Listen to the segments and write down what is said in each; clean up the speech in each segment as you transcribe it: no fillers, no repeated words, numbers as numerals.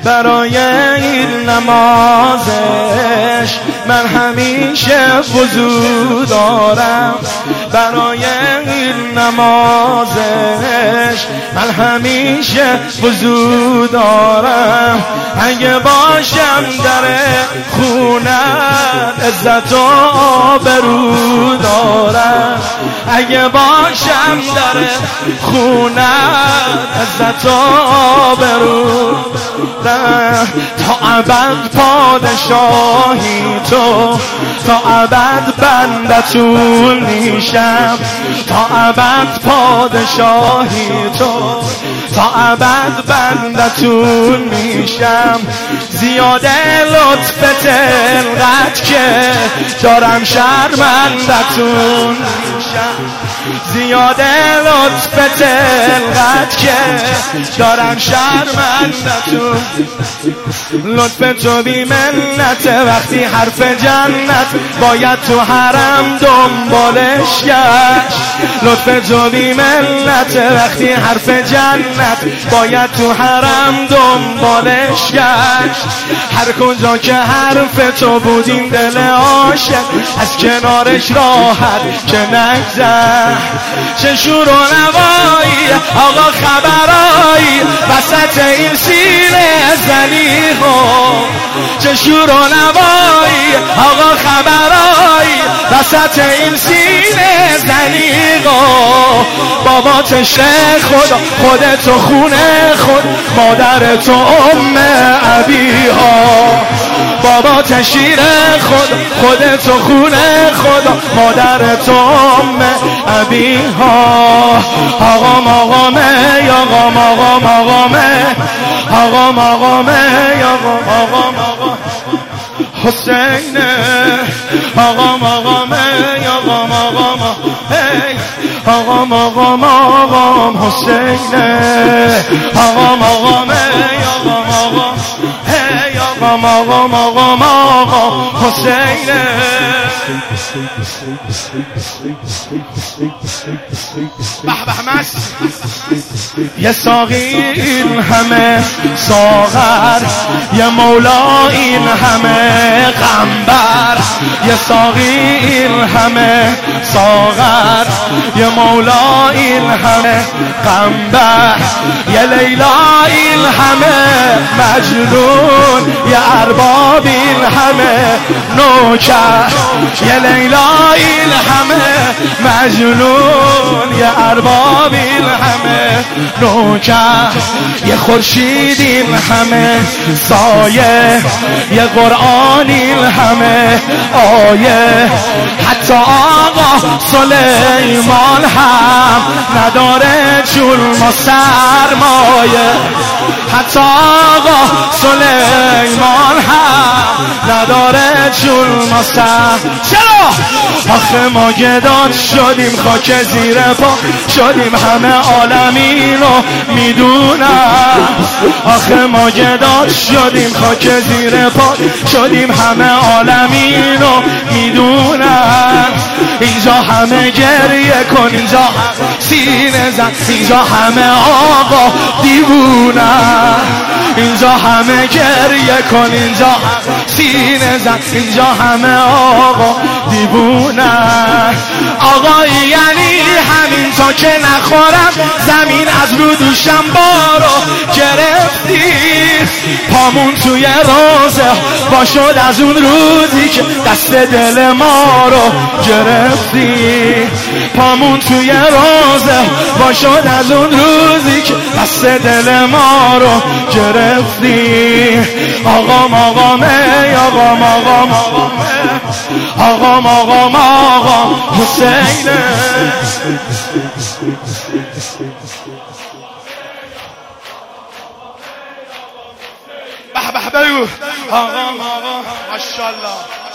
برای این نمازش من همیشه وضو دارم، برای این نمازش من همیشه وضو دارم. اگه باشم در خونت عزت و آبرو دارم، اگه باشم در خونت عزت و آبرو دارم. تا ابد پادشاهی تو، تا ابد بندتون میشم، تا ابد پادشاهی تو، تا ابد بندتون میشم. زیاده لطفت انقدر که دارم شرمندتون میشم، زیاده لطفت انقدر که دارم شرمندتون. لطف تو بی منت، وقتی حرف جنت باید تو حرم دنبالش گشت. لطف تو بی منت، وقتی حرف جنت باید تو حرم دنبالش گشت. هر کجا که حرف تو بود این دل عاشق از کنارش راحت که نگذر. چه شور و نوایی آقا خبرایی وسط این سینه زلیقو، چه شور و نوایی آقا خبرایی وسط این سینه زلیقو. بابا تشه خدا، خودتو خونه خود، مادر تو ام ابیها. بابا تشیر خود، خودتو خونه خدا، مادر تو ام ابیها. آقام آقامه آقام آقام آقامه آقام آقامه آقام آقام آقام حسینه آقام آقامه آقام آقام آقام آقام آقام حسینه آقام آقامه آقام آقام آقام آقام آقام آقام حسینه. به به مست یه ساقی این همه ساغر، یه مولا این همه غمبر. یه ساقی این همه ساغر، یه مولا این همه غمبر. یه لیلا این همه مجنون، یه ارباب این همه نوکر. یه لیلا این همه مجنون، یه ارباب این همه نوکر. یه خورشید این همه سایه، یه قرآن این همه آیه. حتی آقا سلیمان هم نداره چون ما سرمایه. حتی آقا سلیمان هم نداره چون ما چرا؟ آخه ما گداد شدیم، خاک زیر پا شدیم، همه عالمی رو میدونن. آخه ما گداد شدیم، خاک زیر پا شدیم، همه عالمی رو میدونن. اینجا همه گریه کن، اینجا سینه زن، اینجا همه آقا دیوونن. اینجا همه گریه کن، اینجا سینه زن، اینجا همه آقا دیوونن. آقا یعنی همین تا که نخورم زمین از رو دوشم بارو گرفتی. پامون توی روزه با شد از اون روزی که دست دل ما رو گرفتی. پامون توی روزه با شد از اون روزی که دست دل ما رو گرفتی. آقام آقامه آقام آقام آقام آقام آقام حسینه. به به بگو آقام آقام ماشاءالله.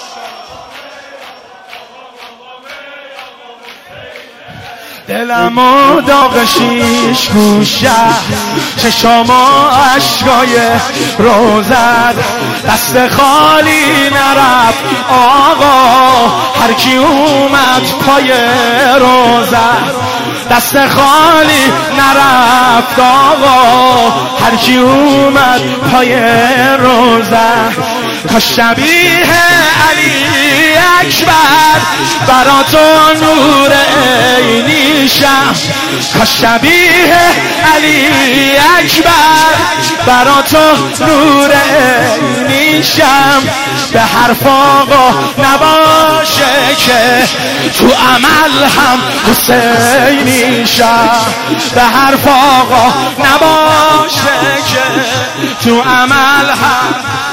دلمو داغ شیش گوشه، چشام و عشقای روزد، دست خالی نرفت آقا هر کی اومد پای روزد. دست خالی نرفت آقا، هر کی اومد پای روزه. کاش شبیه علی اکبر برا تو نور عینی شم، کاش شبیه علی اکبر برا تو نور عینی شم. به حرف آقا نباشه که تو عمل هم حسینی شم، به حرف آقا نباشه که تو عمل هم.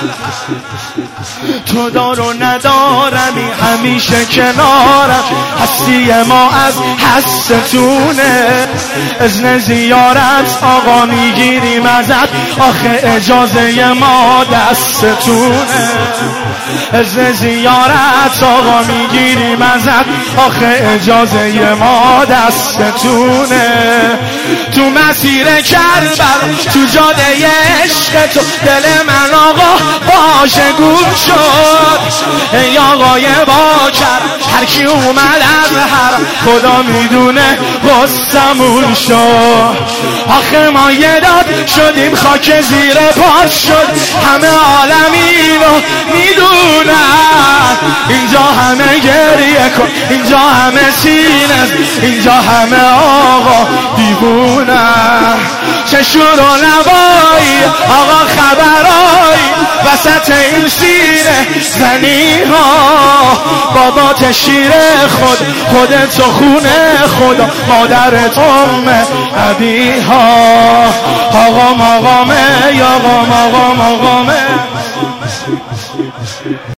تو دار و ندارمی همیشه کنارم، هستی ما از هستتونه. اذن زیارت آقا میگیریم ازت، آخه اجازه ما دستتونه. اذن زیارت آقا میگیریم ازت، آخه اجازه ما دستتونه. تو مسیر کربلا تو جاده عشق تو، دل من آقا باشه گوش شد. ای آقای باکر هر کی اومد از حرم، خدا میدونه غصمون شد. آخه ما یه داد شدیم خاک زیر پاش شد، همه عالمینو میدونن. اینجا همه گریه کن، اینجا همه سینه، اینجا همه آقا دیوونن. چه شور و نوایی آقا خبرایی وسط این سینه زنی ها. بابات شیر خودت و خونه خدا، مادرت ابی ها. آقا مقامه یا آقا مقامه